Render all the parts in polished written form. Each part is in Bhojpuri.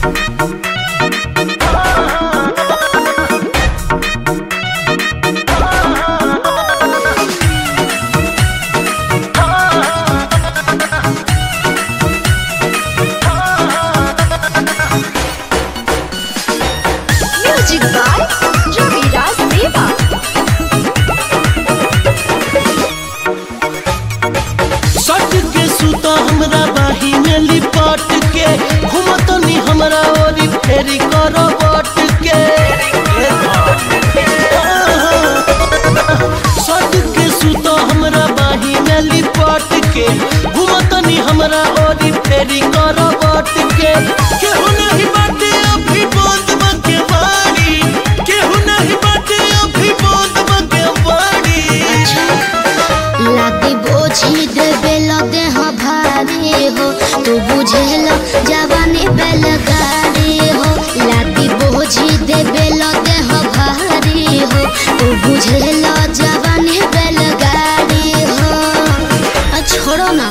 Music by Raviraj Deva. सट के सुता हमरा बाही में लिपट के घुमतनी हमरा ओरी फेरी करो बट के सट के सुता हमरा बाही में लिपट के घुमतनी हमरा ओरी फेरी करो बट के केहू नहीं बाटे अभी बंद बके बाड़ी केहू नहीं बाटे अभी बंद बके बाड़ी लादी बोझी देवे लगे हाँ भारी हो तू बुझेल जवानी बैलगाड़ी हो लादी बोझी देवे लगे हाँ भारी हो तू बुझेल जवानी बैलगाड़ी हो छोड़ो ना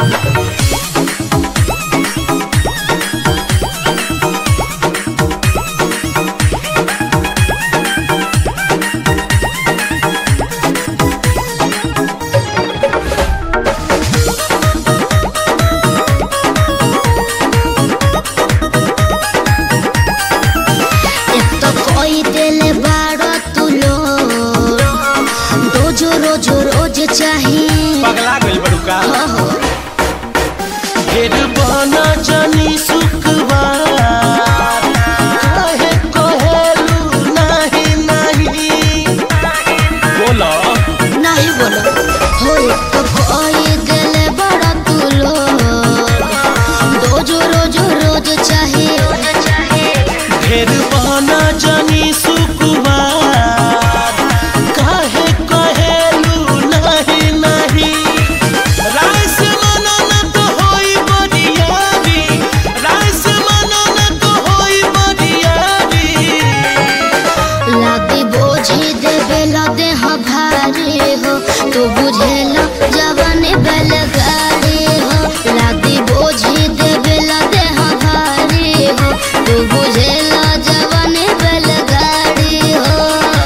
चाहिए पगला गइल बड़ुका ढेर बना जानी सुखवार काहे कहेलू नहीं नहीं बोलो नहीं बोलो होए तो कोई गले बड़ा तुलो रोज रोज चाहिए ढेर बना जानी सुखवार काहे कहेलू नहीं नहीं राय से मनो न तो होई बरियारी राय से मनो न तो होई बरियारी लादी बोझी देवे लगे हाँ भारी हो तू बुझेल जवानी बैलगाड़ी हो लादी बोझी देवे लगे हाँ भारी हो तू बुझेल जवानी बैलगाड़ी हो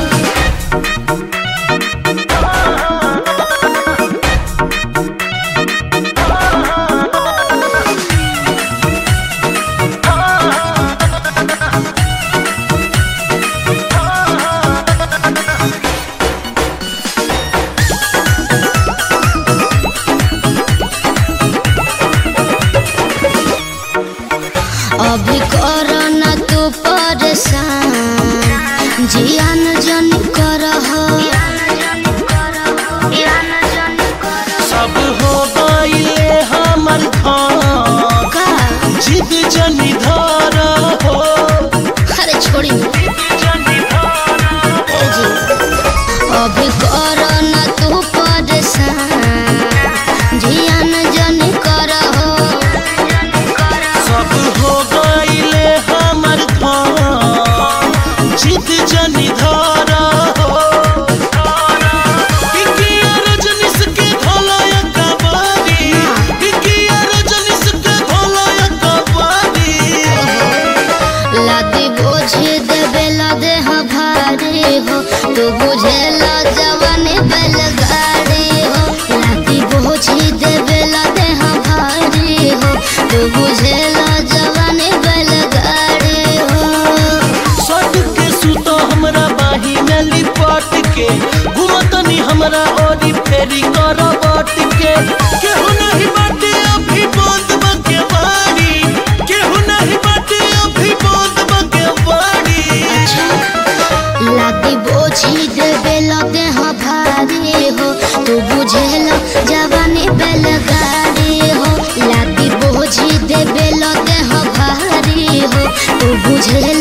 अभी करो न तू परेशान जियान जन कर सब हो गइले हमर का जिद जनी धर हो अरे छोड़ी ए जी अभी करो न तू परेशान जियान जन कर सब हो गइले हमर जिद जनी धर हो बिकिया रजनीश के धोलया कबाड़ी बिकिया रजनीश के धोलया कबाड़ी लादी बोझी देवे लगे हाँ भारी हो तू बुझेल जवानी बैलगाड़ी हो लादी बोझी देवे लगे हाँ भारी हो तू बुझेल जवानी बैलगाड़ी हो सट के सुतो हमरा बाही में लिपट के घुमतनी हमरा ओरी फेरी करो बट के केहू नहीं बाटे अभी बंद बके बाड़ी केहू नहीं बाटे अभी बंद बके बाड़ी लादी बोझी देवे लगे हाँ भारी हो तू बुझेल जवानी बैलगाड़ी हो लादी बोझी देवे लगे हाँ भारी हो तू बुझेल